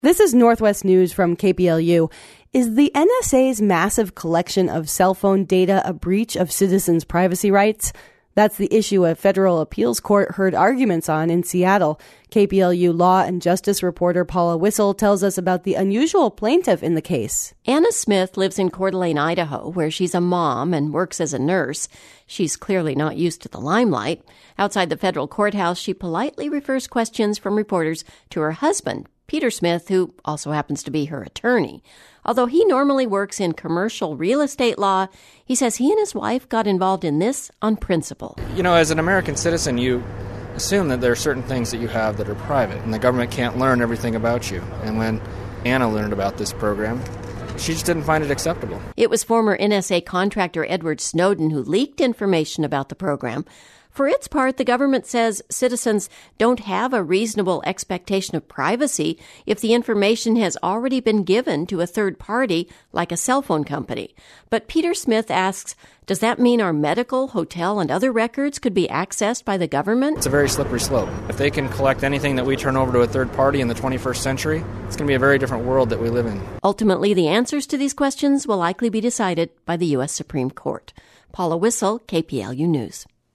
This is Northwest News from KPLU. Is the NSA's massive collection of cell phone data a breach of citizens' privacy rights? That's the issue a federal appeals court heard arguments on in Seattle. KPLU law and justice reporter Paula Wissel tells us about the unusual plaintiff in the case. Anna Smith lives in Coeur d'Alene, Idaho, where she's a mom and works as a nurse. She's clearly not used to the limelight. Outside the federal courthouse, she politely refers questions from reporters to her husband, Peter Smith, who also happens to be her attorney. Although he normally works in commercial real estate law, he says he and his wife got involved in this on principle. You know, as an American citizen, you assume that there are certain things that you have that are private, and the government can't learn everything about you. And when Anna learned about this program, she just didn't find it acceptable. It was former NSA contractor Edward Snowden who leaked information about the program. For its part, the government says citizens don't have a reasonable expectation of privacy if the information has already been given to a third party, like a cell phone company. But Peter Smith asks, does that mean our medical, hotel, and other records could be accessed by the government? It's a very slippery slope. If they can collect anything that we turn over to a third party in the 21st century, it's going to be a very different world that we live in. Ultimately, the answers to these questions will likely be decided by the U.S. Supreme Court. Paula Wissel, KPLU News.